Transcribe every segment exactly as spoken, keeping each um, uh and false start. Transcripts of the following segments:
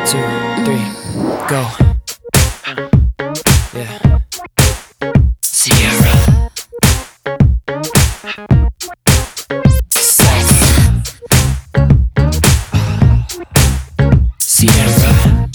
two, three, go. Yeah. Sierra. Sex. Sierra.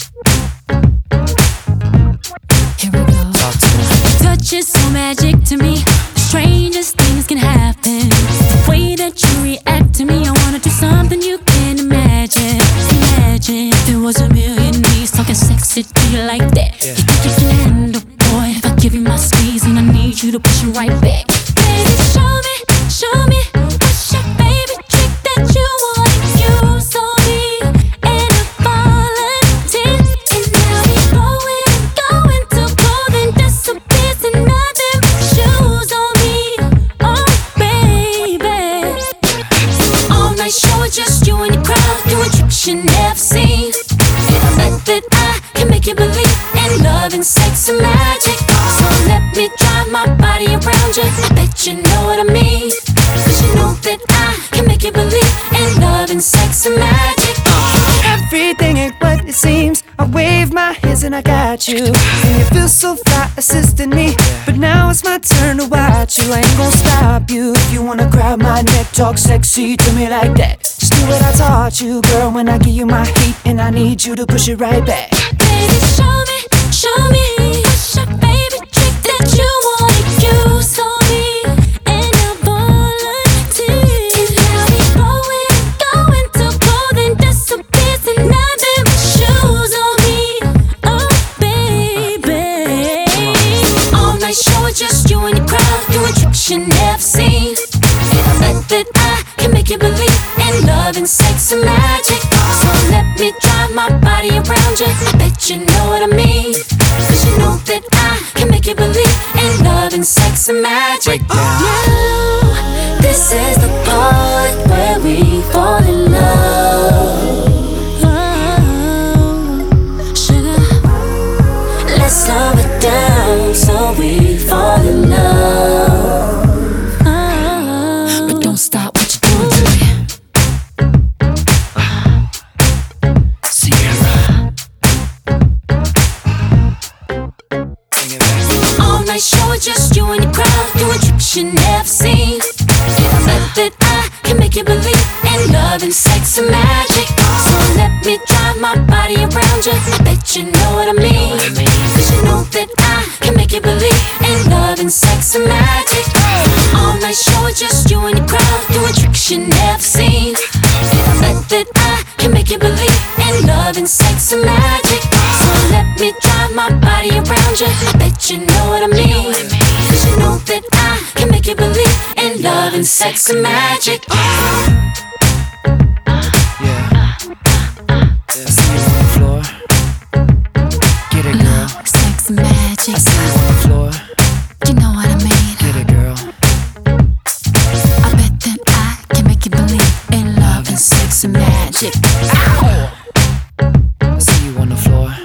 Here we go. Talk to me. Touch is so magic to me. The strangest things can happen. The way that you react to me, I wanna do something you can't imagine. Imagine if there was a million knees talking sexy to you like that. Yeah. You think you can handle, boy? If I give you my squeeze and I need you to push it right back. Baby, show me, show me what's your favorite trick that you wanna use on me. And I volunteer, and now we going, going to golden disappears and nothing but shoes on me. Oh baby, all night show is just you and your crowd doing tricks you never seen. And I bet that I can make you believe in love and sex and magic. So let me drive my body around you. I bet you know what I mean. Cause you know that I can make you believe in love and sex and magic. Everything ain't what it seems. I wave my hands and I got you. And you feel so fly assisting me. But now it's my turn to watch you. I ain't gon' stop you. If you wanna grab my neck, talk sexy to me like that. Just do what I taught you, girl, when I give you my heat. And I need you to push it right back. Baby, show me, show me what's your favorite trick that you wanna use on me. And I'll volunteer. And now we going, going to golden disappears and nothing but shoes on me. Oh baby, all night show is just you and your crowd doing tricks you never seen. And I bet that I can make you believe in love and sex and magic. So let me drive my body around you. I bet you know what I mean. Cause you know that I can make you believe in love and sex and magic. Break down. Now, this is the part where we fall in love. Oh, sugar, let's slow it down so we fall in love. Oh, but don't stop what you're doing to me. Sierra. Bring it back. All night show is just you and your crowd doing tricks you never seen. And I bet that I can make you believe in love and sex and magic. So let me drive my body around you. I bet you know what I mean. Cause you know that I can make you believe in love and sex and magic. All night show is just you and your crowd doing tricks you never seen. And I bet that I can make you believe in love and sex and magic. So let me drive my body around you. I bet you know what I mean. Cause you know that I can make you believe in love and sex and magic. Yeah. I see you on the floor. Get it, girl. Love, sex and magic. I see you on the floor. You know what I mean. Get it, girl. I bet that I can make you believe in love and sex and magic. I see you on the floor.